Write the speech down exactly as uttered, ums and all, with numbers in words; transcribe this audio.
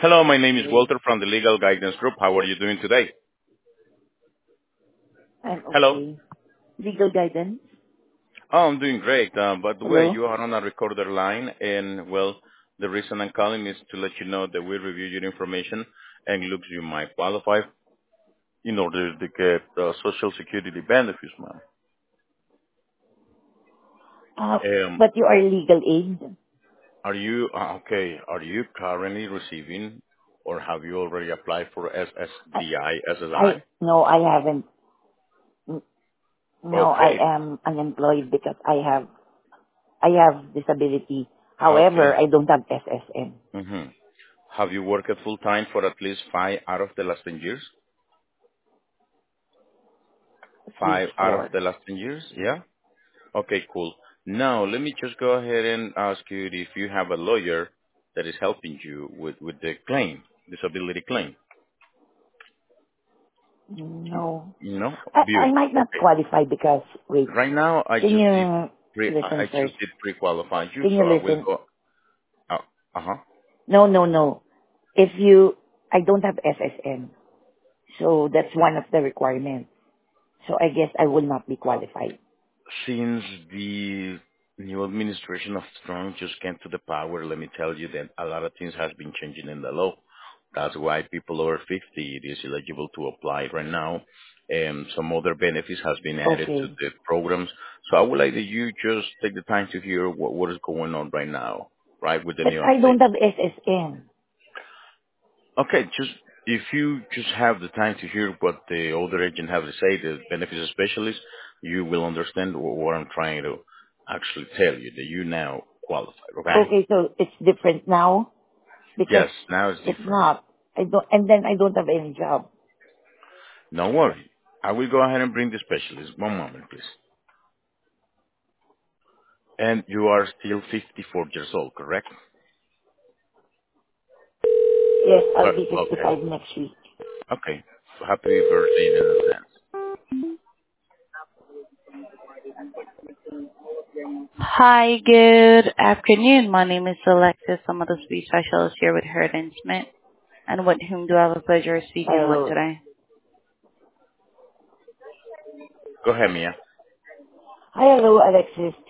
Hello, my name is Walter from the Legal Guidance Group. How are you doing today? I'm Hello. okay. Legal guidance? Oh, I'm doing great. Uh, by the way, Hello? you are on a recorder line, and well, the reason I'm calling is to let you know that we review your information and looks you might qualify in order to get uh, Social Security benefits, ma'am. Uh, Um, but you are legal aid? are you uh, okay? Are you currently receiving, or have you already applied for I, S S D I, S S I? I, no, I haven't. N- No, I Okay. am unemployed because I have, I have disability. However, Okay. I don't have S S N. Mm-hmm. Have you worked full time for at least five out of the last ten years? At least Five out of four. the last ten years? Yeah? Okay, cool. Now, let me just go ahead and ask you if you have a lawyer that is helping you with, with the claim, disability claim. No. No? I, I Beautiful. might not Okay. qualify because, wait, Right now, I can just did you pre, I listen I first? just did pre-qualify you, Can so you I will listen? go, uh, uh-huh. No, no, no. If you, I don't have S S N. So that's one of the requirements. So I guess I will not be qualified. Since the new administration of Trump just came to the power, let me tell you that a lot of things has been changing in the law. That's why people over fifty it is eligible to apply right now. And some other benefits has been added to Okay. the programs. So I would like that you just take the time to hear what, what is going on right now, right, with the But new I don't updates. have S S N. Okay, just if you just have the time to hear what the older agent have to say, the benefits specialist, you will understand wh- what I'm trying to actually tell you, that you now qualify, okay? Okay, so it's different now because Yes, now it's if different. not, I don't, and then I don't have any job. No worry. I will go ahead and bring the specialist. One moment, please. And you are still fifty-four years old, correct? Yes, Uh, I'll be okay. fifty-five next week. Okay. Happy birthday in advance. Hi, good afternoon. My name is Alexis. I'm the speech specialist here with Heritage Smith. And with whom do I have the pleasure of speaking with Hello. today? Go ahead, Mia. Hi, hello, Alexis.